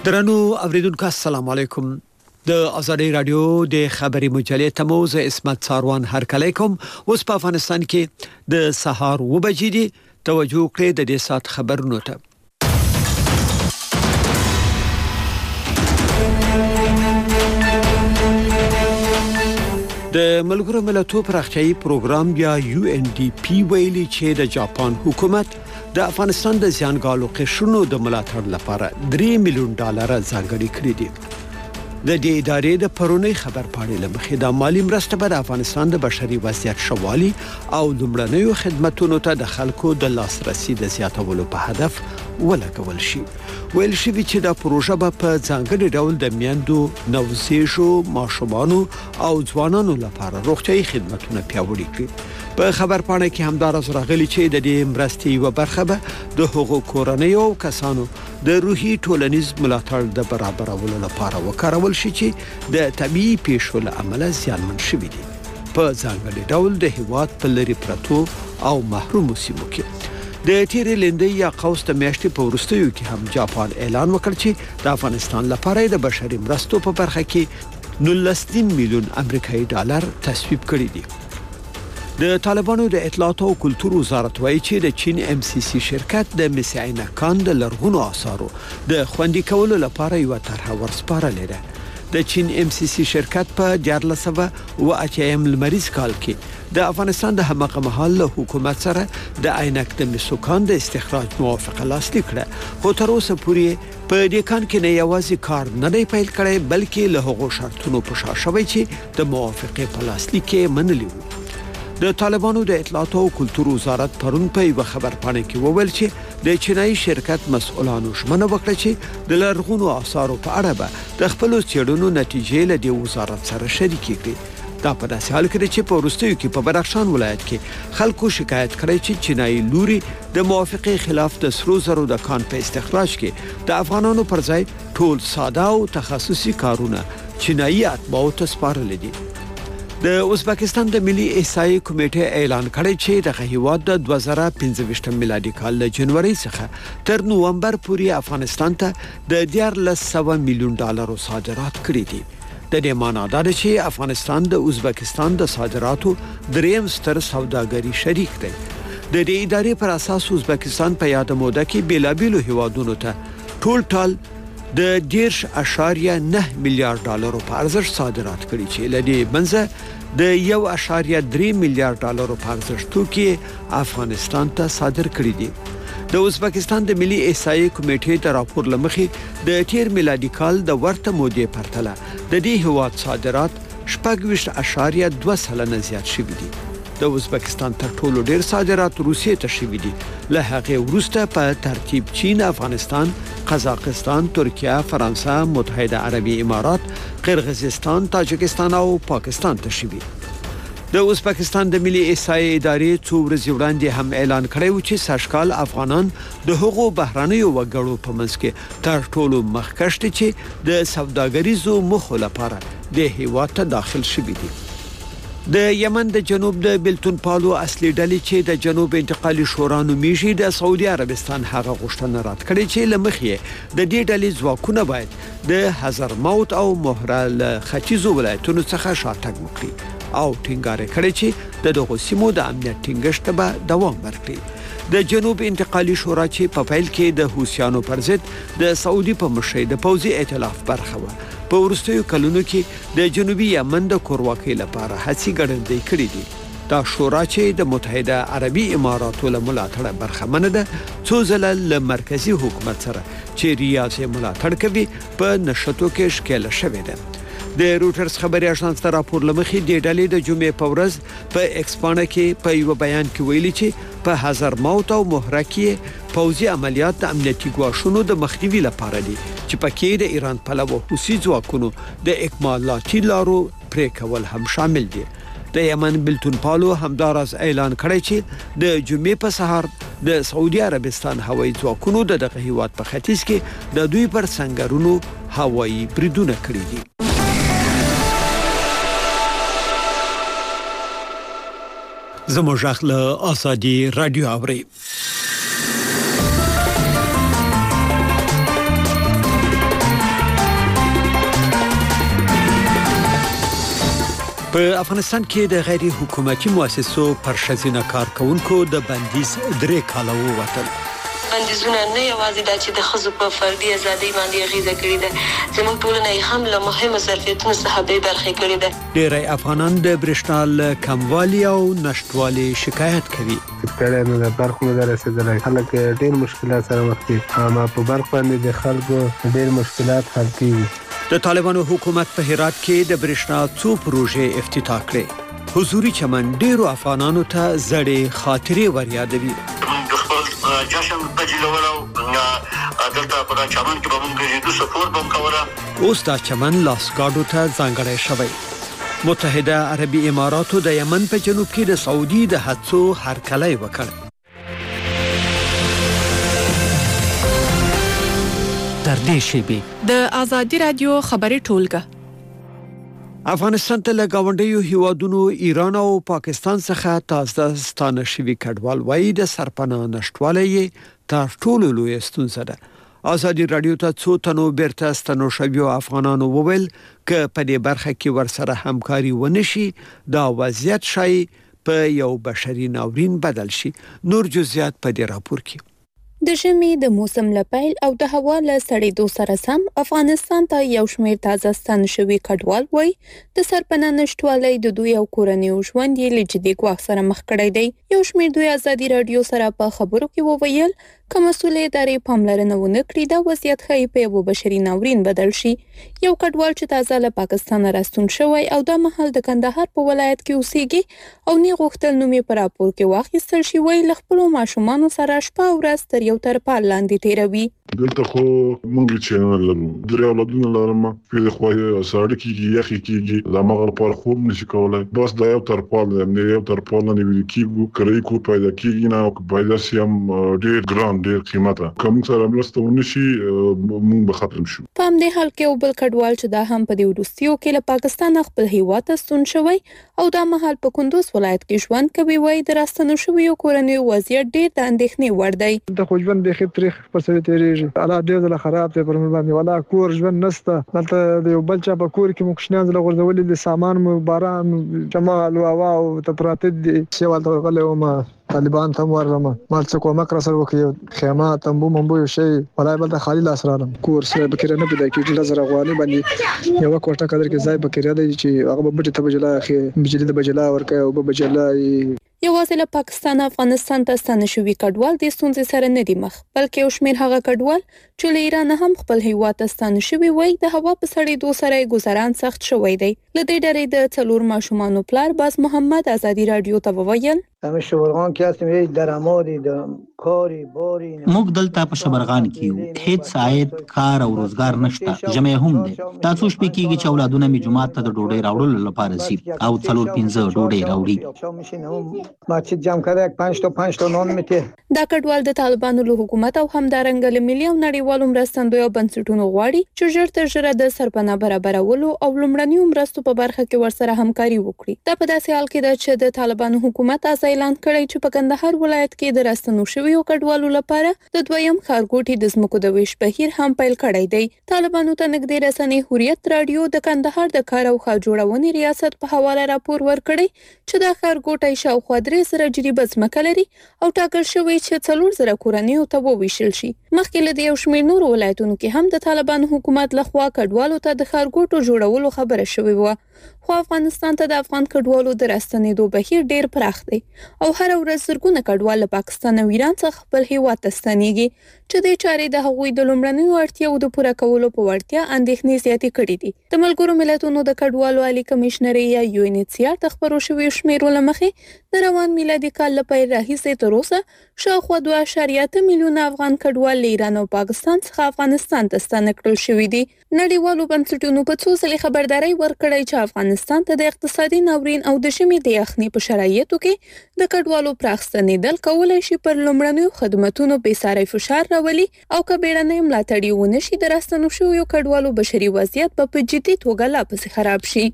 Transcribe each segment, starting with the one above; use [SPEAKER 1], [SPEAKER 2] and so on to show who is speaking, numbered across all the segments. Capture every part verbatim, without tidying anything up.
[SPEAKER 1] درنو اوریدونکو السلام علیکم. د آزادی رادیو د خبري مجلې تموز اسمت ساروان هرکلی کوم. اوس په افغانستان کې د سهار و بجې دي. توجه کړئ د دې سات خبرونو ته. د ملګرو ملتونو پراختیایي پروګرام یا یو ان ډي پی ویلي چې د جاپان حکومت د افغانستان د زیانګالو قشرونو د ملاتړ لپاره درې میلیون ډالر ځانګړي کړي دي. د دې ادارې د پرونی خبر پاڼې لمخې د مالی مرسته په افغانستان د بشري وضعیت شوالي او لومړنیو خدماتو ته د خلکو د لاسرسي د زیاتولو په هدف ولګول شي. ویل شوی چې دا پروژه به په ځانګړي ډول د میندو، نوزیږو، ماشومانو او ځوانانو لپاره روغتیايي خدماتونه پیاوړي کړي. په خبر پاڼه کې همدارس راغلي چې د دې مرستې یو برخه به د حقوق کورنیو کسانو د روحي ټولنیز ملاتړ د برابرولو لپاره وکارول شي چې د طبيعي پیښو له امله زیانمن شوي دي. په ځانګړي ډول د هیواد په لري پرتو او محرومو سیمو کې. د تیرې لندې یا قوس د میاشتې په وروستیو کې هم جاپان اعلان وکړ چې د افغانستان لپاره د بشري مرستو په برخه کې نولس میلیون امریکایي ډالر تصویب کړي دي. د طالبانو د اطلاعات او کلتور وزارت وایي چې د چین ام سی سی شرکت د مس عینکان د لرغونو آثارو د خوندي کولو لپاره یو طرحه ورسپارلې ده. د چین ام سی سی شرکت په دیارلس سوه او اتیا لمریز کال کې د افغانستان د همغه مهال له حکومت سره د عینک د مسوکان د استخراج موافقه لاسلیک کړه. خو تر اوسه پورې په دې کان کې نه یوازې کار نه دی پیل کړی بلکې له هغو شرطونو په شا شوی چې د موافقه په لاسلیک کې منلي وو. د طالبانو د اطلاعات او کلتور وزارت پرون په یو خبر پاڼه کې وویل چې د چینایي شرکت مسؤلانو ژمنه وکړه چې د لرغونو آثارو په اړه به د خپل څېړنو نتیجې له د وزارت سره شریکې کړي. دا په داسې حال کې چې په وروستیو کې په بدخشان ولایت کې خلکو شکایت کړی چې چینایي لوري د موافقې خلاف د سرو زرو د کان په استخراج کې د افغانانو پر ځای ټول ساده او تخصصي کارونه چینایي اتباعو ته سپارل دي. د ازبکستان د ملي احصایې کمیټې اعلان کړی چې د هیواد د دوه زره پنځه میلادي کال له جنوري څخه تر نومبر پورې افغانستان ته د دیارلس سوه میلیون ډالرو صادرات کړي دي. د دې معنی دا ده چې افغانستان د ازبکستان د صادراتو دریم ستر سوداګري شریک دی. د دې ادارې پر اساس ازبکستان په یاد موده کې بیلابیلو هیوادونو ته ټول ټال د دیرش اشاریه نه میلیارډ ډالرو په ارزښت صادرات کړي چې لدی منځه د یو اشاریه درې میلیارډ ډالرو په ارزښت توکي افغانستان ته صادر کړي دي. د ازبکستان د ملي احصایې کمیټې د راپور لمخې د تیر میلادي کال د ورته مودې پرتله د دې هیواد صادرات شپږ اشاریه دوه سلنه زیات شوي دي. د ازبکستان تر ټولو ډیر صادرات روسیې ته شوي دي. له هغې وروسته په ترتیب چین، افغانستان، قزاقستان، ترکیه، فرانسه، متحده عربي امارات، قرغیزستان، تاجکستان او پاکستان ته شوي. د ازبکستان د ملي احصایې ادارې څو ورځې وړاندې هم اعلان کړی و چې سږکال افغانان د هغو بهرنیو وګړو په منځ کې تر ټولو مخکښ دي چې د سوداګریزو موخو لپاره د هیواد ته داخل شوي دي. د یمن د جنوب د بلتون پالو اصلي ډلې چې د جنوب انتقالي شورا نومیږي د سعودي عربستان هغه غوښتنه رد کړې چې لمخې د دې ډلې ځواکونه باید د حضرموت او مهره له ختیځو ولایتونو څخه شاتګ وکړي او ټینګار کړي چې د دغو سیمو د امنیت ټینګښت به دوام ورکړي. د جنوب انتقالي شورا چې په پیل کې د حوثیانو پر ضد د سعودي په مشرۍ د پوځي ائتلاف برخه و، په وروستیو کلونو کې د جنوبي یمن د کورواکۍ لپاره هڅې ګړندۍ کړې دي. دا شورا چې د متحده عربي اماراتو له ملاتړه برخمنه ده څو ځله له مرکزي حکومت سره چې ریاض یې ملاتړ کوي په نشټو کې ښکېله شوې ده. د روټرز خبري اژانس ته راپور لمخې د ډلې د جمعې په ورځ په ایکسپانه کې په یو بیان کې ویلي چې په حضرموت او مهره کې پوځي عملیات د امنیتي ګواښونو د مخنیوي لپاره دي چې پکې د ایران پلوه حوثي ځواکونو د اکمالاتي لارو پرې کول هم شامل دي. د یمن بلتون پالو همدارس اعلان کړی چې د جمعې په سهار د سعودي عربستان هوایي ځواکونو د دغه هیواد په ختیځ کې د دوی پر سنگرونو هوایي بریدونه کړي دي. زموږ اخله آزادی رادیو اوري. په افغانستان کې د غیر حکومتي مؤسسو پر ښځینه کارکونکو د بندیز درې کاله ووتل.
[SPEAKER 2] بندیزونه نه یوازې دا چې د ښځو په فردي ازادۍ باندې اغیزه کړې ده، زموږ ټولنه یې هم له مهمو ظرفیتونو څخه بې برخې کړې ده.
[SPEAKER 1] ډېری افغانان د برېښنا له کموالي او نشتوالي شکایت کوي.
[SPEAKER 3] ستړی نه ده، برق نه ده رسېدلی، خلک ډېر مشکلات سره مخ دي. اما په برق باندې د خلکو ډېر مشکلات حل کېږي.
[SPEAKER 1] د طالبانو حکومت په هرات کې د برېښنا څو پروژې افتتاح کړې. حضوري چمن ډېرو افغانانو ته زړې خاطرې وریادوي.
[SPEAKER 4] جشن بجلولو دلته په چمن کې به موږ د سپورت بم کوله.
[SPEAKER 1] اوس دا چمن لاسګاډو ته ځانګړی شوی. متحده عربي اماراتو د یمن په جنوب کې د سعودي د هڅو هرکلی وکړ. تر دې شیبې
[SPEAKER 5] د آزادي رادیو خبري ټولګه.
[SPEAKER 1] افغانستان ته له گاونډیو هیوادونو ایران او پاکستان څخه تازه ستانه شوي کډوال وایي د سرپناه نشټوالی تر ټولو لوی ستونزه ده. آزادي رادیو ته څو تنو بیرته ستنو شویو افغانانو وویل که په دې برخه کې ورسره همکاري ونشي دا وضعیت شای په یو بشري ناورین بدل شي. نور جزئیات په دې راپور کې.
[SPEAKER 6] د ژمي د موسم لپیل او د هوا له سړېدو سره سم افغانستان ته یو شمېر تازه ستن شوي کډوال وایي د سرپناه نشټوالی د دوی او کورنیو ژوند یې له جدي ګواښ سره مخ کړی دی. یو شمېر دوی ازادي رادیو سره په خبرو کې وویل که مسؤلې ادارې پاملرنه ونه کړي دا وضعیت ښایي په یو بشري ناورین بدل شي. یو کډوال چې تازه له پاکستان راستون شوی او دا مهال د کندهار په ولایت کې اوسېږي او نه غوښتل نوم یې په راپور کې واخیستل شي وایي له خپلو ماشومانو سره شپه او ورځ تر یو ترپال لاندې تېروي.
[SPEAKER 7] دلته خو موږ چې نه لرو درې اولادونه لرم په خو ساړه کېږي یخې کېږي د مغل پر خوب نشي کولای بس دا یو ترپال نه یو ترپال نه ویل کېږي کرای کو پیدا کېږي نه او پیدا سیم ډېر ګران ډېر قیمته کوم سره مرسته ونشي موږ به ختم شو.
[SPEAKER 6] په همدې حال کې یو بل کډوال چې دا هم په دې وروستیو کې له پاکستان خپل هیواد ته ستون شوی او دا مهال په کندوز ولایت کې ژوند کوي وایي د راستنو شویو کورنیو وضعیت ډېر د اندېښنې وړ دی.
[SPEAKER 3] د خو ژوند بېخي تریخ پر سره تېرېږي الله ډېر ځله خراب دی پر موږ باندې ولا کور ژوند نشته. دلته د یو بل چا په کور کې موږ شنه ځله غورځولې د سامان مو باران شمال او هوا او ته پراته دي سیوال ته غلې ومه طالبان ته ورلم مال څه کومک را سره وکړي خیمه تنبو منبو یو شی ولای بل ته خالی لاس رالم کور سره بکره نه پیدا کیږي لزر غوالي باندې یو کوټه قدر کې ځای بکره دی چې هغه به ته بجلا اخی بجلی د بجلا ورکه او به بجلا
[SPEAKER 6] یوازې له پاکستان افغانستان ته ستانه شوي کډوال د ستونزې سره نه دي مخ بلکې یو شمېر هغه کډوال چې له ایران هم خپل هیواد ته ستانه شوي وایي د هوا په سړېدو سره یې ګذران سخت شوی دی. له دې ډلې د څلور ماشومانو پلار باز محمد ازادي رادیو ته وویل
[SPEAKER 8] همه شبرغان کې هستیم هیڅ درآمدی د کاری باری
[SPEAKER 9] موږ دلته په شبرغان کې یو هیڅ عاید کار او روزګار نشته جمع هم دي تاسو شپې کېږي چې اولادونه می جمعات ته د ډوډۍ راوړلو لپاره سي او څلور پنځه ډوډۍ راوړي
[SPEAKER 8] مسجد جمع کړه پنځه تا پنځه تا نون میته.
[SPEAKER 6] دا کډوال د طالبانو له حکومت او همدارنګه له ملي او نړیوالو مرستندویو بنسټونو غواړي چې ژر تر ژره د سرپناه برابرولو او لومړنیو مرستو په برخه کې ورسره همکاري وکړي. دا په داسې حال کې ده چې د طالبانو حکومت از اعلان کړی چې په کندهار ولایت کې د راستنو شویو کډوالو لپاره د دویم ښارګوټي د ځمکو د ویش بهیر هم پیل کړی دی. طالبانو ته نږدې رسنۍ حریت رادیو د کندهار د کار او ښار جوړونې ریاست په حواله راپور ورکړی چې دا ښارګوټی شاوخوا درې زره جریبه ځمکه لري او ټاکل شوی چې څلور زره کورنیو ته وویشل شي. مخکې له دې یو شمېر نورو ولایتونو کې هم د طالبانو حکومت لخوا کډوالو ته د ښارګوټو جوړولو خبره شوې وه خو افغانستان ته د افغان کډوالو د راستنېدو بهیر ډېر پراخ دی او هر ورځ زرګونه کډوال له پاکستان او ایران څخه خپل هیواد ته ستنېږي چې دې چارې د هغوی د لومړنیو اړتیاوو د پوره کولو په وړتیا اندېښنې زیاتې کړې دي. د ملګرو ملتونو د کډوالو عالي کمیشنري یا یو ان ایچ سی آر د خپرو شویو شمېرو له مخې د روان میلادي کال له پیل راهیسې تر اوسه شاوخوا دوه اعشاریه اته میلیونه افغان کډوال له ایران او پاکستان څخه افغانستان ته ستانه کړل شوي دي. نړیوالو بنسټونو په څو ځلې خبرداري ورکړې چې افغانستان ته د اقتصادي ناورین او د ژمي د یخنۍ په شرایطو کې د کډوالو پراخ ستنېدل کولی شي پر لومړنیو خدماتونو بېساری فشار راولي او که بیړنۍ ملاتړ ونه شي د راستنو شویو کډوالو بشري وضعیت به په جدي توګه لا پسې خراب شي.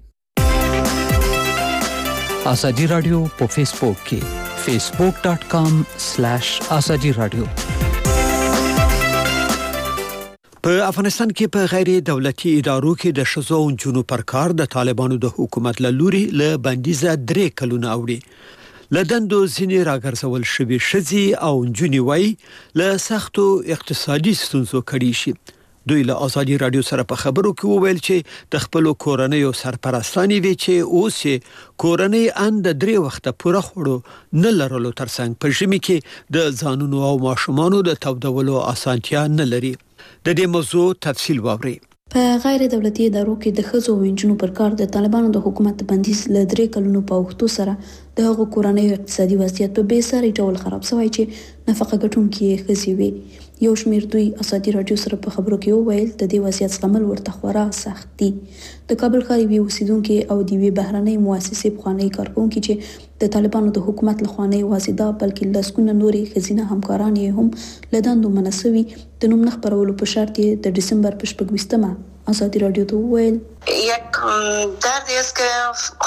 [SPEAKER 1] آزادي رادیو په فیسبوک کې facebook dot com slash azadi radio. په افغانستان کې په غیر دولتي ادارو کې د ښځو او نجونو پر کار د طالبانو د حکومت له لوري له بندیزه درې کلونه اوړي. له دندو ځینې راګرځول شوي ښځې او نجونې وایي له سختو اقتصادي ستونزو کړي شي. دوی له ازادي رادیو سره په خبرو کې وویل چې د خپل کورنۍ سرپرستانې وی چې اوس کورنۍ ان د درې وخته پوره خوړو نه لرلو ترڅنګ په ژمي کې د ځانونو او ماشومانو د تودولو اسانتیا نه لري. د دې موضوع تفصیل واوري.
[SPEAKER 10] په غیر دولتي ادارو کې د ښځو او نجونو پر کار د طالبانو د حکومت بندیز له درې کلونو په وختو سره د هغو کورنۍ اقتصادي وضعیت په بې ساري ډول خراب شوی چې نفقه ګټونکي ښځې وي. یو شمېر دوی ازادي رادیو سره په خبرو کې وویل د دې وضعیت زغمل ورته خورا سخت دي. د کابل ښار یوې اوسیدونکي او د یوې بهرنۍ مؤسسې پخوانۍ کارکونکي چې د طالبانو د حکومت لخوا نه یوازې دا بلکې لسګونه نورې ښځینه همکاران یې هم له دندو منع شوي د نوم نه خپرولو په شرط یې د ډسامبر په شپږویشتمه ازادي رادیو ته وویل
[SPEAKER 2] یک دردی است که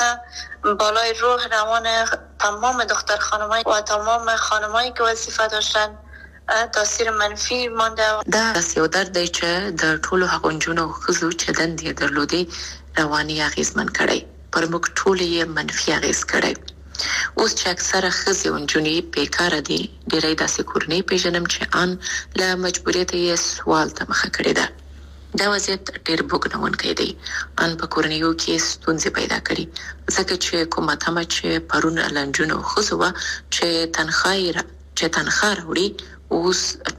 [SPEAKER 2] خلاصه بالای روح روان تمام دختر خانمایی و تمام خانمایی که وظیفه داشتن تاثیر منفی مانده. دا یو درد دی چې د ټولو هغو نجونو او ښځو چې دندې درلودې رواني اغېزمن کړی، پر موږ ټولو یې منفي اغېز کړی. اوس چې اکثره ښځې او نجونې بیکاره دي، ډېری داسې کورنۍ پېژنم چې ان له مجبوریته یې سوال ته مخه کړې ده. دا وضعیت ډېر بوږنونکی دی. ان په کورنیو کې ستونزې پیدا کړي، ځکه چې کومه تمه چې پرون له نجونو او ښځو وه چې تنخواه چې تنخواه راوړي اوس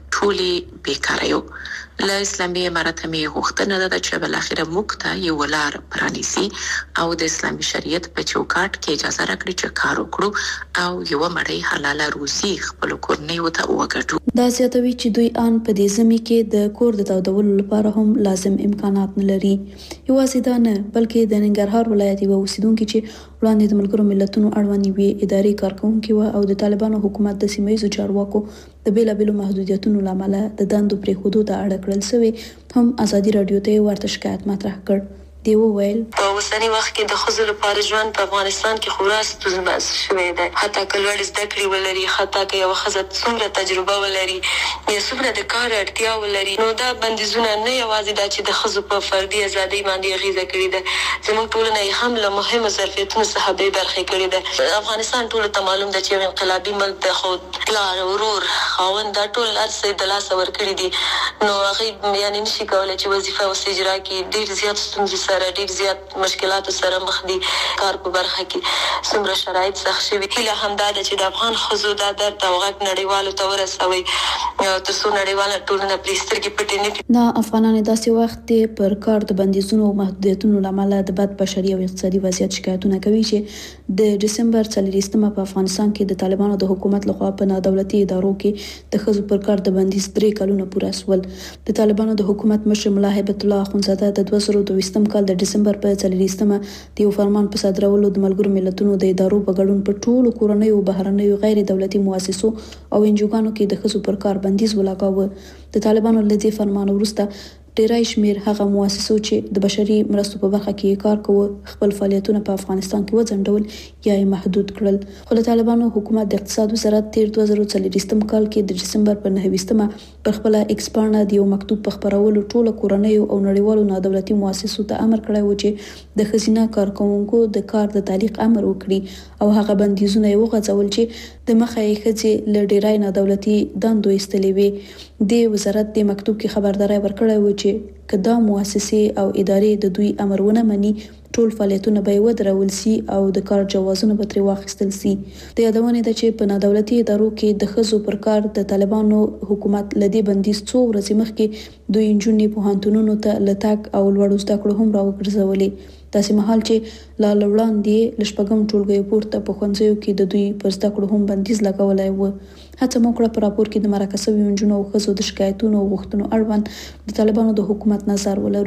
[SPEAKER 2] ټولې بیکاره یو. له اسلامي امارت مې غوښتنه ده چې بالاخره موږ ته یو لار پرانیسي او د اسلامي شریعت په چوکاټ کې اجازه راکړي چې کار وکړو او یو مړی حلاله روزي خپل کورنیو ته وګټو.
[SPEAKER 10] دا زیاتوي چې دوی ان په دې ژمي کې د کور د تودولو لپاره هم لازم امکانات نه لري. یوازې دا نه بلکې د ننګرهار ولایت یو اوسیدونکي چې وړاندې د ملګرو ملتونو اړوند یوې ادارې کارکونکي وه او د طالبانو حکومت د سیمه ییزو چارواکو د بیلابیلو محدودیتونو له امله د دندو پرېښودو ته اړ کړل شوې هم ازادي رادیو ته ورته شکایت مطرح کړ. دی وویل
[SPEAKER 2] په اوسني وخت کې د ښځو لپاره ژوند په افغانستان کې خورا ستونزمن شوی دی. حتی که لوړې زده کړې ولري، حتی که یوه ښځه څومره تجربه ولري یا څومره د کار اړتیا ولري، نو دا بندیزونه نه یوازې دا چې د ښځو په فردي ازادۍ باندې اغېزه کړې ده، زموږ ټولنه یې هم له مهمو ظرفیتونو څخه بې برخې کړې ده. افغانستان ټولو ته معلوم ده چې یو انقلابي ملک ده، خو پلار، ورور، خاوند دا ټول هر څه د لاسه ورکړي دي، نو هغوی یعنې نشي کولی چې وظیفه اوس اجرا کړي. ډېر زیات ستونزې سره، ډېر زیات مشکلاتو سره مخ دي. کار په برخه کې څومره شرایط سخت شوي. هیله همدا ده چې د افغان ښځو دا درد او غږ نړیوالو ته ورسوي تر څو نړیواله ټولنه پرې سترګې پټې نه کړي.
[SPEAKER 10] نه افغانان داسې وخت پر کار د بندیزونو او محدودیتونو له امله د بد بشري او اقتصادي وضعیت شکایتونه کوي چې د ډسامبر څلوېښتمه په افغانستان کې د طالبانو د حکومت لخوا په نادولتي ادارو کې د ښځو پر کار د بندیز درې کلونه پوره شول. د طالبانو د حکومت مشر ملا هیبت الله اخونزاده د دوه زره دویشتم کال د ډسامبر په څلوېښتمه د یو فرمان په صادرولو د ملګرو ملتونو د ادارو په ګډون په ټولو کورنیو بهرنیو غیر دولتي مؤسسو او انجوګانو کې د ښځو پر کار بندیز ولګاوه. د طالبانو له دې فرمان وروسته ډیری شمیر هغه مؤسسو چې د بشري مرستو په برخه کې کار کوي خپل فعالیتونه په افغانستان کې وځنډول یا یې محدود کړل. خو د طالبانو حکومت د اقتصاد وزارت تیر دوه زره څلوېښتم کال کې د ډسامبر په نهه ویشتمه پر خپل ایکس پاڼه د یو مکتوب په خپرولو ټولو کورنیو او نړیوالو نادولتي مؤسسو ته امر کړی و چې د ښځینه کارکوونکو د کار د تعلیق امر وکړي او هغه بندیزونه یې وغځول چې د مخه یې ښځې له ډیری نادولتي دندو ایستلې وې. د وزارت د مکتوب کې خبرداری ورکړی و چې که دا مؤسسې او ادارې د دوی امر ونه مني ټول فعالیتونه به یې ودرول سي او د کار جوازونه به ترې واخیستل سي. د یادونې ده چې په نادولتي ادارو کې د ښځو پر کار د طالبانو حکومت له دې بندیز څو ورځې مخکې دوی نجونې پوهنتونونو ته له تګ او لوړو زده کړو هم راوګرځولې. داسې مهال چې لا له وړاندې له شپږم ټولګیو پورته په ښوونځیو کې د دوی پر زده کړو هم بندیز لګولی و. هڅه مو کړه په راپور کې د مرکه شویو نجونو او ښځو د شکایتونو او غوښتنو اړوند د طالبانو د حکومت نظر ولرو.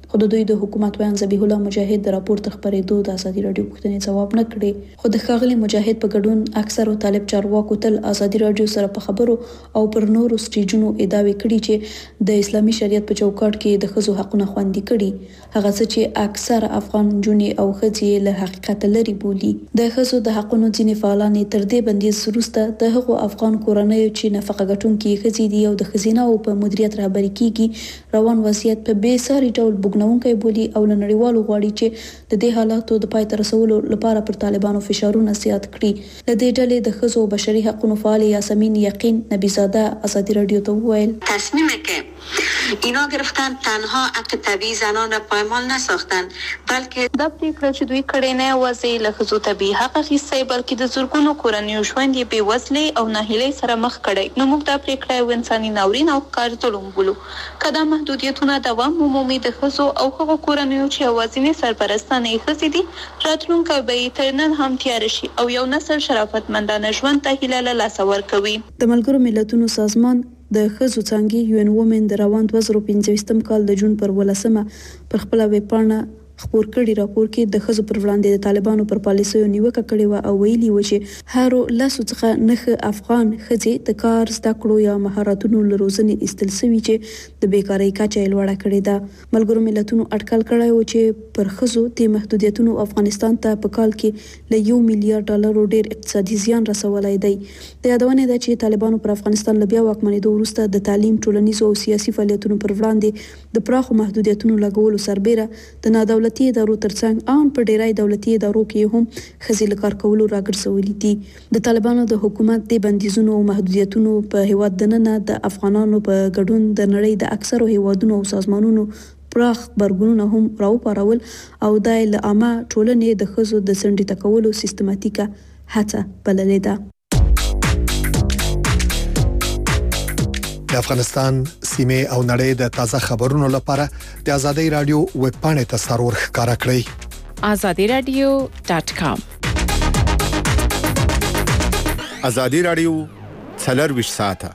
[SPEAKER 10] خو د دوی د حکومت ویان ذبیح الله مجاهد د راپور خبرېدو د ازادي رادیو پوښتنې ځواب نه کړي، خو د ښاغلي مجاهد په ګډون اکثر طالب چارواکو تل ازادي رادیو سره په خبرو او پر نورو سټیجونو ادعاوې کړي چې د اسلامي شریعت په چوکاټ کې د ښځو حقونه خوندي کړي، هغه څه چې اکثر افغان جونې او ښځې له حقیقت لري بولي. د ښځو د حقونو ځینې فعالان تر دې بندیز وروسته د هغو افغان کورنیو چې نفقه ګټونکي ښځې دي او د ښځیناو په مدیریت رهبري کیږي روان وضعیت په بې ساري ډول بوږنونکی بولي او له نړیوالو غواړي چې د دې حالاتو د پای ته رسولو لپاره پر طالبانو فشارونه زیات کړي. له دې ډلې د ښځو او بشري حقوقو فعال یاسمین یقین نبیزاده ازادي رادیو ته وویل
[SPEAKER 11] تصمیمی که اینا گرفتن تنها حق طبیعی زنان را پایمال نساختن بلکې
[SPEAKER 6] دا پریکړه چې دوی کړې نه یوازې له ښځو طبیعي حق اخیستی بلکې د زرګونو کورنیو ژوند یې بېوزلۍ او ناهیلۍ سره مخ کړی. نو موږ دا پریکړه یو انساني ناورین او ښکار ظلم بولو. که دا محدودیتونه دوام ومومي د ښځو او هغو کورنیو چې یوازینۍ سرپرستانې یې ښځې دي راتلونکی به یې تر نن هم تیاره شي او یو نسل شرافتمندانه ژوند ته هیله له لاسه ورکوي.
[SPEAKER 10] د ملګرو ملتونو سازمان د ښځو څانګې یو ان وومن د روان دوه زره پنځه کال د جون پر ولسمه پر خپل ویب پاڼه خپور کړي راپور کې د ښځو پر وړاندې د طالبانو پر پالیسیو نیوکه کړې و او ویلي و چې هارو لاسو څخه نخ افغان ښځې د کار زده کړو یا مهارتونو له روزنې ایستل سوي چې د بیکارۍ کچه یې لوړه کړې ده. ملګرو ملتونو اټکل کړی و چې پر ښځو د محدودیتونو افغانستان ته په کال کې له یو میلیارډ ډالرو ډیر اقتصادي زیان رسولی دی. د یادونې ده چې طالبانو پر افغانستان له بیا واکمنېدو وروسته د تعلیم، ټولنیزو او سیاسي فعالیتونو پر وړاندې د پراخو محدودیتونو لګولو سربیره د نادولتي دولتي ادارو ترڅنګ ان په ډیری دولتي ادارو کې هم ښځې له کار کولو راګرځولي دي. د طالبانو د حکومت د بندیزونو او محدودیتونو په هیواد دننه د افغانانو په ګډون د نړۍ د اکثرو هیوادونو او سازمانونو پراخ برګونونه هم راوپارول او د عامه ټولنې د ښځو د سنډي تکولو سیستماتیکه هڅه بللې ده.
[SPEAKER 12] د افغانستان سیمه او نړۍ د تازه خبرونو لپاره د ازادي رادیو ویب پاڼې ته سرور ښکارا کړئ
[SPEAKER 5] azadi radio dot com.
[SPEAKER 13] ازادي رادیو څلور ساعته.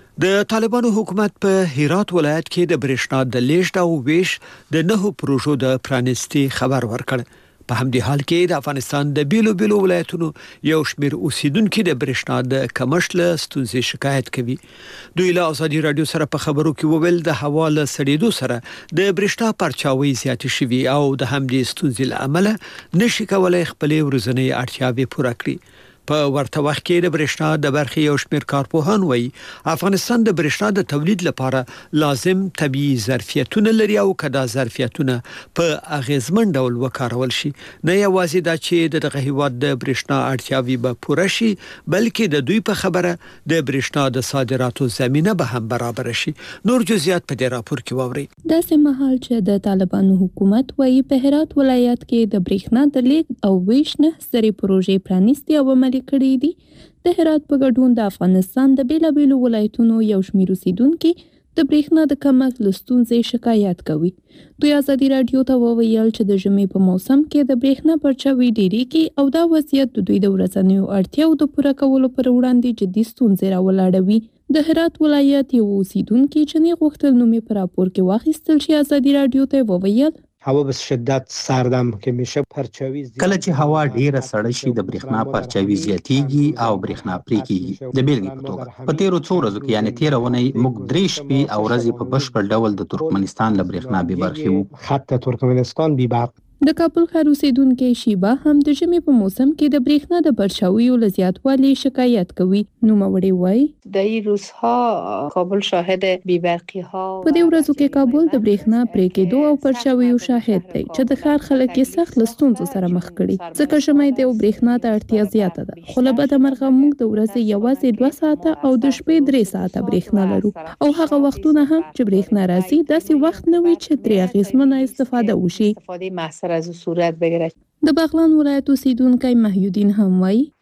[SPEAKER 1] د طالبانو حکومت په هرات ولایت کې د برېښنا د لیږد او ویش د نهو پروژو د پرانستي خبر ورکړ. په همدې حال کې د افغانستان د بیلو بیلو ولایتونو یو شمېر اوسیدونکو د برېښنا د کمښت له ستونزې شکایت کوي. دوی له ازادي رادیو سره په خبرو کې وویل د هوا له سړېدو سره د برېښنا پرچاوي زیاتې شوي او د همدې ستونزې له امله نشي کولای خپلې ورځنۍ اړتیاوې پوره کړي. په ورته وخت کې د برېښنا د برخې یو شمېر کارپوهان وایي افغانستان د برېښنا د تولید لپاره لازم طبيعي ظرفیتونه لري او کدا ظرفیتونه په اغیزمن ډول وکارول شي نه یوازې دا چې دغه هیواد د برېښنا اړتیاوې به پوره شي بلکې د دوی په خبره د برېښنا د صادراتو زمينه به هم برابر شي. نور جزئیات په دې راپور کې واورئ.
[SPEAKER 6] د سمحال چې د طالبانو حکومت وایي په هرات ولایت کې د برېښنا د لیږد او ویش نه سری پروژې پرانیستي او عملي کړي دي. د هرات په ګډون د افغانستان د بیلابیلو ولایتونو یو شمېر اوسیدونکي د برېښنا د کمښت له ستونزې شکایت کوي. دوی ازادي رادیو ته وویل چې د ژمي په موسم کې د برېښنا پرچاوي ډېریږي او دا وضعیت د دوی د ورځنیو اړتیاو د پوره کولو پر وړاندې جدي ستونزې راولاړوي. د هرات ولایت یو اوسیدونکي چې نه غوښتل نوم یې په راپور کې واخیستل شي ازادي رادیو ته وویل
[SPEAKER 14] هوا به شدت سردم که میشه پرچاوی
[SPEAKER 9] کله چې هوا ډیره سړه شي د برېښنا پرچاوي زیاتیږي او برېښنا پرې کیږي. د بیلګې په توګه په تیرو څو ورځو کې یعنی تیر ونی موږ درې شپې او ورځې په بشپړ ډول د ترکمنستان له برېښنا بې برخې وو.
[SPEAKER 14] خط ترکمنستان بې برق.
[SPEAKER 6] د کابل ښار اوسیدونکي شیبا هم د ژمي په موسم کې د برېښنا د پرچاویو له زیاتوالي شکایت کوي. نوموړی وایي
[SPEAKER 15] د این روزها کابل شاهد بی‌برقی ها
[SPEAKER 6] په دې ورځو کې کابل د برېښنا پرې کېدو او پرچاویو شاهد دی چې د ښار خلک یې سخت له ستونزو سره مخ کړي ځکه ژمی دی او برېښنا ته اړتیا زیاته ده. خو له بده مرغه موږ د ورځې یوازې دوه ساعته او د شپې درې ساعته برېښنا لرو او هغه وختونه هم چې برېښنا راځي داسې وخت نه وي چې ترې اغېزمنه استفاده وشي.
[SPEAKER 15] از صورت بگیره.
[SPEAKER 6] د بغلان ولایت اوسیدونکی محیودین هم وایي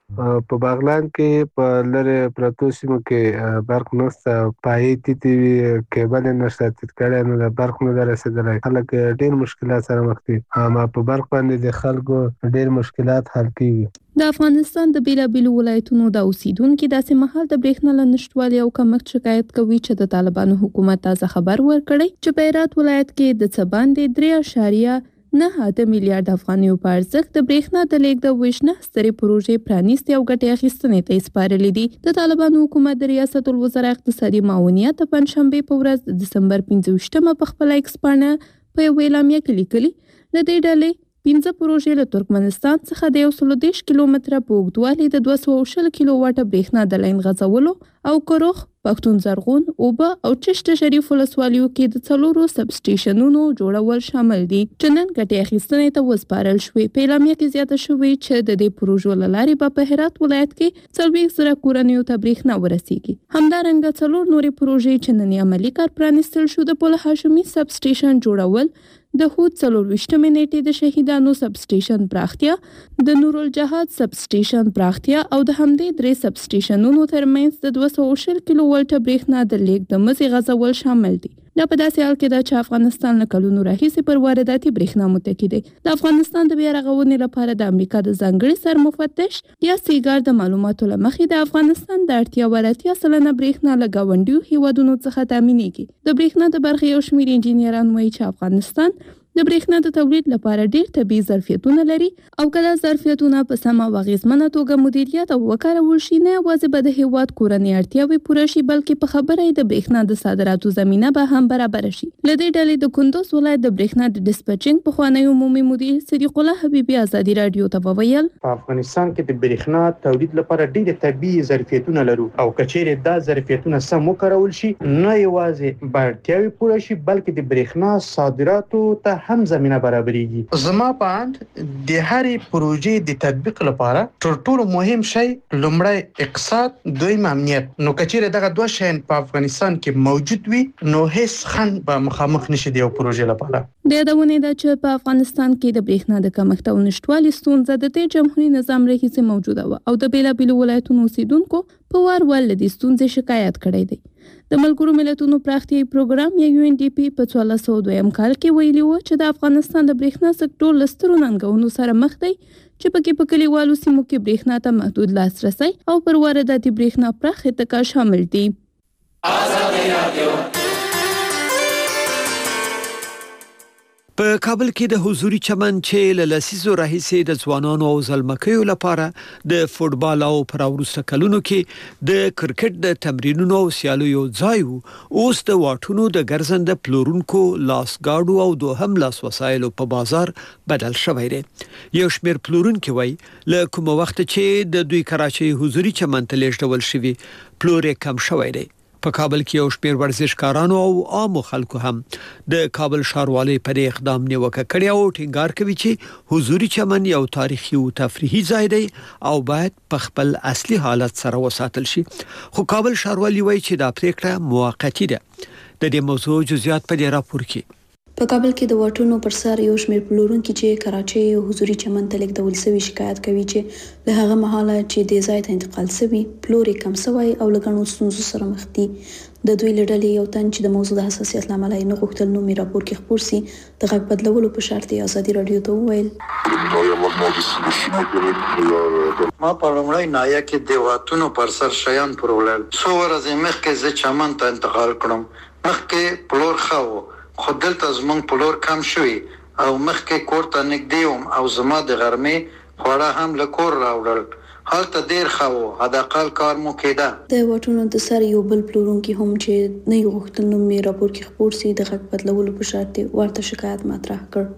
[SPEAKER 14] په باغلان کې په لره پروتو سیمو کې برق نشته، پای تی تی کیبل نشته، تکړه نه برق نه رسیدلی، خلک ډېر مشکلات سره مخ دي. اما په برق باندې د خلکو ډېر مشکلات حل کیږي.
[SPEAKER 6] د افغانستان د بیلابیلو ولایتونو د اوسیدونکو داسې مهال د برېښنا له نشټوالي او کمښت شکایت کوي چې د طالبانو حکومت تازه خبر ورکړی چې په هرات ولایت کې د څه باندې درې اعشاریه نه اته میلیارډ افغانیو په ارزښت د برېښنا د لیږد او ویش نه سترې پروژې پرانیستې او ګټې اخیستنې ته سپارلې دي. د طالبانو حکومت د ریاست الوزرا اقتصادي معاونیت د پنځشنبې په ورځ د دسمبر پنځه ویشتمه په خپل ایکس پاڼه په یوه اعلامیه کې لیکلي د دې ډلې پنځه پروژې له ترکمنستان څخه د یو سل او دېرش کیلومتره په اوږدوالي د دوه سوه او شل کیلو واټه برېښنا د لاین غځولو او کروخ، پښتون زرغون، اوبه او چشت شریف ولسوالیو کې د څلورو سب سټیشنونو جوړول شامل دي چې نن ګټې اخیستنې ته وسپارل شوې. په اعلامیه کې زیاته شوې چې د دې پروژو له لارې به په هرات ولایت کې څلوېښت زره کورنیو ته برېښنا ورسیږي. همدارنګه څلور نورې پروژې چې نن عملي کار پرانیستل شو د پل هاشمي سب سټیشن جوړول، د هود څلورویشتمې نیټې د شهیدانو سب سټیشن پراختیا، د نورالجهاد سب سټیشن پراختیا او د همدې درې سب سټیشنونو ترمنځ د دوه سوه او شل کیلو ولټه برېښنا د لیږد د مزي غځول شامل دي. دا په داسې حال کې ده چې افغانستان له کلونو راهیسې پر وارداتي برېښنا متکي دی. د افغانستان د بیا رغونې لپاره د امریکا د ځانګړي سرمفتش یا سیګار د معلوماتو له مخې د افغانستان د اړتیا ور اتیا سلنه برېښنا له ګاونډیو هیوادونو څخه تامینېږي. د برېښنا د برخې یو شمېر انجینران وایي چې افغانستان د برېښنا د تولید لپاره ډېر طبیعي ظرفیتونه لري او کله ظرفیتونه په سمه او اغېزمنه توګه مدیریت او وکارول شي نه یوازې به د هېواد کورنۍ اړتیاوې پوره شي بلکې په خبره یې د برېښنا د صادراتو زمینه به هم برابره شي. له دې ډلې د کندوز ولایت د برېښنا د ډسپچینګ پخوانی عمومي مدیر صدیق الله حبیبي ازادي راډیو ته وویل
[SPEAKER 16] په افغانستان کې د برېښنا تولید لپاره ډېر طبیعي ظرفیتونه لرو او کچېرې دا ظرفیتونه سم وکارول شي نه یوازې به اړتیاوې پوره شي بلکې د برېښنا صادراتو ته هم زمينه برابرېږي. زما په اند د هرې پروژې د تطبیق لپاره تر ټولو مهم شی لومړی اقتصاد، دویم امنیت. نو کچېرې دغه دوه شیان په افغانستان کې موجود وي نو هیڅ خنډ به مخامخ نشي د یو پروژې لپاره.
[SPEAKER 6] د یادونې ده چې په افغانستان کې د برېښنا د کمښت او نشټوالي ستونزه د دې جمهوریت نظام راهیسې موجوده وه او د بېلابېلو ولایتونو اوسیدونکو په وار وار له دې ستونزې شکایت کړی دی. د ملګرو ملتونو پراختیایي پروګرام یا یو ان ډي پي په څوارلس سوه دویم کال کې ویلي و چې د افغانستان د برېښنا سکتور له سترو ننګونو سره مخ دی چې پکې په کلیوالو سیمو کې برېښنا ته محدود لاسرسی او پر وارداتي برېښنا پراخ اتکا شامل دي.
[SPEAKER 1] په کابل کې د حضوري چمن چې له لسیزو راهیسې د ځوانانو او زلمکیو لپاره د فوټبال او پر وروسته کلونو کې د کرکټ د تمرینونو او سیالیو ځای وو، اوس د واټونو د ګرځنده پلورونکو لاسګاډو او دوهم لاس وسایلو په بازار بدل شوی دی. یو شمېر پلورونکي وایي له کومه وخت چې د دوی کراچۍ حضوري چمن ته لیږدول شوي پلور یې کم شوی دی. په کابل کې یو شمېر ورزشکارانو او عامو خلکو هم د کابل ښاروالۍ پر اقدام نیوکه کړې او ټینګار کوي چې حضوري چمن یو تاریخي او تفریحي ځای دی او باید په خپل اصلي حالت سره وساتل شي. خو کابل ښاروالۍ وایي چې دا پریکړه موقتی ده. د دې موضوع جزئیات په دې راپور کې.
[SPEAKER 10] په کابل کې د واټونو پر سر یو شمېر پلورونکي چې کراچۍ او حضوري چمن ته لیږدول شوي شکایت کوي چې له هغه مهاله چې دې ځای ته انتقال شوي پلور یې کم شوی او له ګڼو ستونزو سره مخ دي. د دوی له ډلې یو تن چې د موضوع د حساسیت له امله یې نه غوښتل نوم یې راپور کې خپور سي د غږ بدلولو په شرط یې ازادي راډیو ته وویل
[SPEAKER 17] ما په لومړۍ ناحیه کې د واټونو پر سر شیان پلورل څو ورځې مخکې زه چمن ته انتقال کړم. مخکې پلور ښه و خو دلته زموږ پلور کم شوی او مخکې کور ته نږدې وم او زما د غرمې خواړه هم له کور راوړل. هلته ډېر ښه و، حداقل کار مو کېده.
[SPEAKER 10] د واټونو د سر یو بل پلورونکي هم چې نه یې غوښتل نوم یې راپور کې خپور سي د غږ بدلولو په شرط یې ورته شکایت مطرح کړ.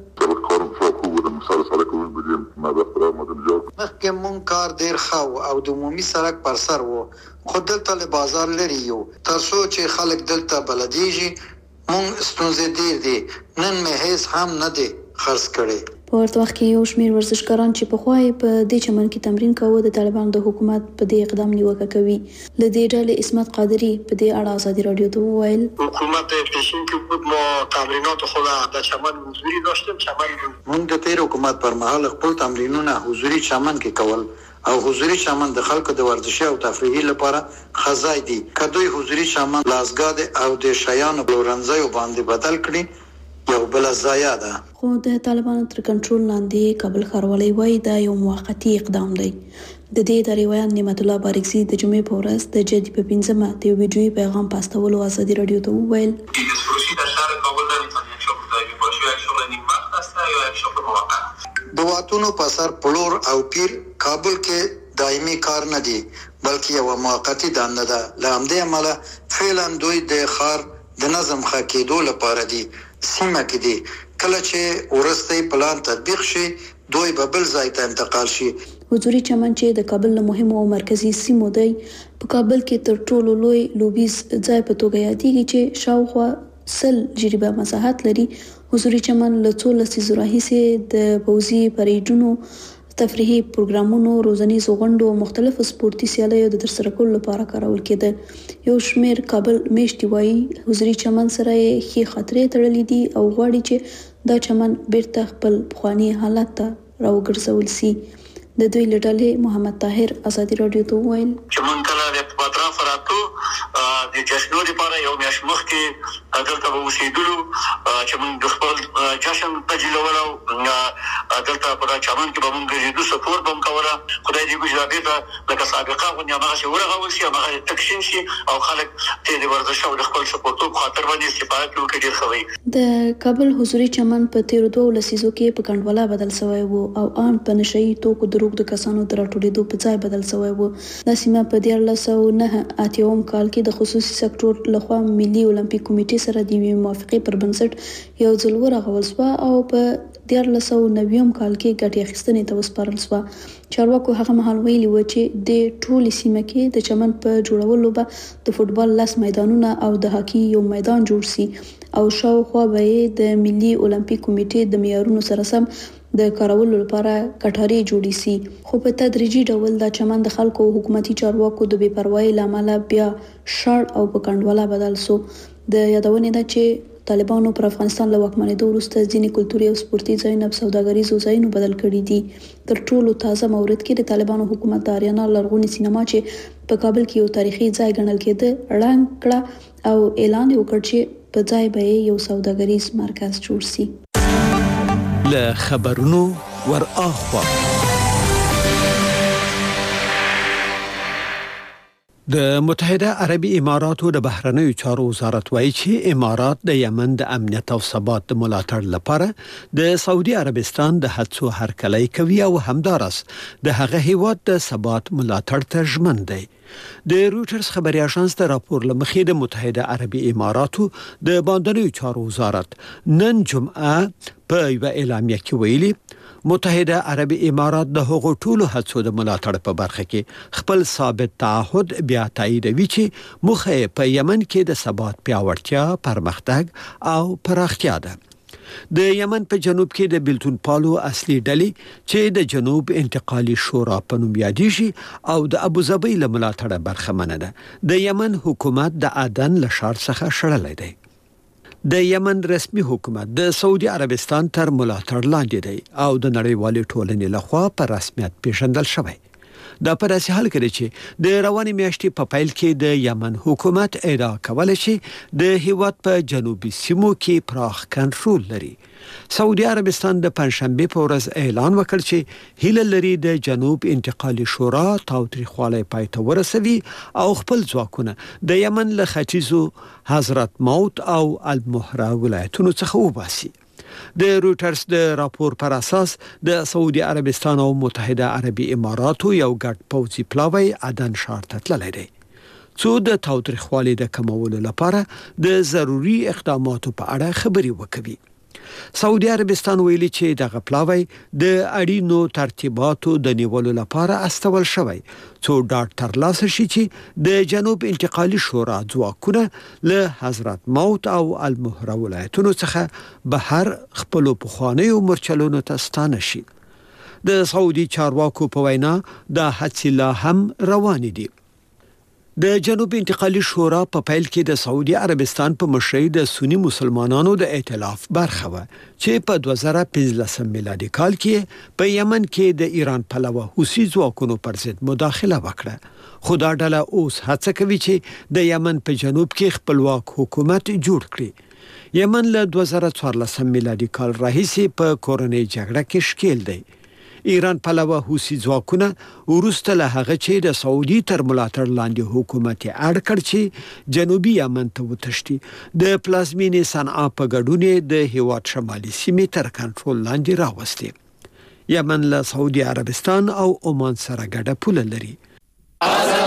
[SPEAKER 17] مخکې مونږ کار ډېر ښه و او د عمومي سړک پر سر و خو دلته له بازار لرې یو تر څو چې خلک دلته بلدیږي. مونږ ستونزې ډېر دي، نن مې هیڅ هم نه دی خرڅ کړی.
[SPEAKER 10] په ورته وخت کې یو شمېر ورزشکاران چې پخوا یې په دې چمن کې تمرین کاوه د طالبانو د حکومت په دې اقدام نیوکه کوي. له دې ډلې عصمت قادري په دې اړه ازادي راډیو ته وویل
[SPEAKER 4] حکومت پیشین کې بود ما تمرینات خود در چمن حضوری داشتیم. چمن
[SPEAKER 17] مونږ د تیر حکومت پر مهال خپل تمرینونه حضوری چمن کې کول او حضوري چمن د خلکو د ورزشي او تفریحي لپاره خزای دي کدوې حضوري چمن لاسګاد او د شیانو پلورنځي باندې بدل کړي یو بل ضایع ده.
[SPEAKER 10] خو د طالبانو تر کنټرول لاندې کابل ښاروالۍ وایي دا یو موقتي اقدام دی. د دې ادارې ویان نعمت الله بارکزي د جمعې په ورځ د جدي په پنځمه د یو ویډیویي پیغام په استولو ازادي راډیو ته وویل
[SPEAKER 17] د واتونو په سر پلور او پیر کابل کې دایمي کار نه دی بلکې یو موقتی دنده ده. له همدې امله فعلا دوی د ښار د نظم ښه کېدو لپاره دي سیمه کې دي کله چې وروستی پلان تطبیق شي دوی به بل ځای ته انتقال شي.
[SPEAKER 10] حضوري چمن چې د کابل له مهمو او مرکزي سیمو دی په کابل کې تر ټولو لوی لوبیز ځای په توګه یادېږي چې شاوخوا سل جریبه مساحت لري. حضوري چمن له څو لسیزو راهیسې د پوځي پریډونو تفریحي پروګرامونو روزنیزو غونډو او مختلفو سپورتي سیالیو د ترسره کولو لپاره کارول کېده. یو شمېر کابل میشتي وایي حضوري چمن سره یې ښې خاطرې تړلې دي او غواړي چې دا چمن بیرته خپل پخواني حالت ته راوګرځول سي. د دوی له ډلې محمد طاهر ازادي راډیو ته وویل
[SPEAKER 4] چې مونږ کله د اطراف راتلو د جشنو لپاره یو میاشت مخکې دلته به اوسېدلو چې مونږ د خپل جشن تجلیولو دلته په چمن کې به مونږ ګرځېدو سپورت به مو کوله. خدای دې وکړي چې بېرته لکه سابقه غوندې هماغسې ورغول شي هماغسې تکشین شي او خلک ته د ورزش او د خپل سپورتو په خاطر باندې استفاده پرې وکړي. ډېر ښه وي.
[SPEAKER 10] د کابل حضوري چمن په تېرو دوو لسیزو کې په کنډواله بدل شوی و او ان په نشهیي توکو د روږدو کسانو د راټولېدو په ځای بدل شوی و. دا سیمه په دیارلس سوه نهه اتیاوم کال کې د خصوصي سکتور لخوا ملي اولمپیک کمیټې سره د یوې موافقې پر بنسټ یو ځل ورغول شوه او په دیارلس سوه نوېم کال کې ګټې اخیستنې ته وسپارل شوه. چارواکو هغه مهال ویلي و چې د ټولې سیمه کې د چمن په جوړولو به د فوټبال لس میدانونه او د هاکي یو میدان جوړ سي او شاوخوا به یې د ملي اولمپیک کمیټې د معیارونو سره سم د کارولو لپاره کټارې جوړې سي. خو په تدریجي ډول دا چمن د خلکو او حکومتي چارواکو د بې پروایۍ له امله بیا شړ او په کنډواله بدل سو. د یادونې ده چې طالبانو پر افغانستان له واکمنېدو وروسته ځینې کلتوري او سپورتي ځایونه په سوداګریزو ځایونو بدل کړي دي. تر ټولو تازه مورد کې د طالبانو حکومت د آریانا لرغونې سینما چې په کابل کې یو تاریخي ځای ګڼل کېده ړنګ کړه او اعلان یې وکړ چې په ځای به یو سوداګریز مرکز جوړ سي.
[SPEAKER 1] له خبرونو ور اخوا د متحده عربي اماراتو د بهرنیو چارو وزارت وایي چې امارات د یمن د امنیت او ثبات د ملاتړ لپاره د سعودي عربستان د هڅو هرکلی کوي او همدارس د هغه هیواد د ثبات ملاتړ ته ژمن دی. د رویټرز خبري اژانس د راپور لمخې د متحده عربي اماراتو د باندنیو چارو وزارت نن جمعه په یو اعلامیه کې ویلي متحده عربي امارات د هغو ټولو هڅو د ملاتړ په برخه کې خپل ثابت تعهد بیا تاییدوي چې موخه په یمن کې د ثبات پیاوړتیا، پرمختګ او پراختیا ده. د یمن په جنوب کې د بیلتون پالو اصلي ډلې چې د جنوب انتقالي شورا په نوم یادېږي او د ابوظبي له ملاتړه برخمنه ده. د یمن حکومت د عدن له ښار څخه شړلی دی. د یمن رسمي حکومت د سعودي عربستان تر ملاتړ لاندې دی او د نړیوالې ټولنې لخوا په رسمیت پیژندل شوی. دا په داسې حال کې چې د روانې میاشتې په پیل کې د یمن حکومت ادعا کوله چې د هیواد په جنوبي سیمو کې پراخ کنټرول لري. سعودي عربستان د پنځشنبه په ورځ اعلان وکړ چې هیله لري د جنوب انتقالي شورا تاوتریخوالی پای ته ورسوي او خپل ځواکونه د یمن له ختیځو حضرت موت او المهره ولایتونو څخه وباسي. د رویټرز د راپور پر اساس د سعودي عربستان او متحده عربي اماراتو یو ګډ پوځي پلاوی عدن ښار ته تللی دی څو د تاوتریخوالي د کمولو لپاره د ضروري اقداماتو په اړه خبرې وکوي. سعودي عربستان ویلي چې دغه پلاوی د اړینو ترتیباتو د نیولو لپاره استول شوی څو ډاډ ترلاسه شي چې د جنوب انتقالي شورا ځواکونه له حضرت موت او المهره ولایتونو څخه بهر خپلو پخوانیو مورچلونو ته ستانه شي. د سعودي چارواکو په وینا دا هڅې لا هم روانې دي. د جنوب انتقالي شورا په پیل کې د سعودي عربستان په مشرۍ د سنی مسلمانانو د ائتلاف برخه و چې په دوه زره پنځلس میلادي کال کې په یمن کې د ایران پلوه حوثي ځواکونو پر ضد مداخله وکړه خو دا ډله اوس هڅه کوي چې د یمن په جنوب کې خپلواک حکومت جوړ کړي یمن له دوه زره څوارلس میلادي کال راهیسې په کورنۍ جګړه کې ښکیل دی ایران پلوه حوثي ځواکونه ورسته له هغه چې د سعودي تر ملاتړ لاندې حکومت اړ کړ چې جنوبي یمن ته وتښتي د پلازمینې صنعا په ګډون د هیواد شمالي سیمې تر کنټرول لاندې راوستي یمن له سعودي عربستان او عمان سره ګډه پوله لري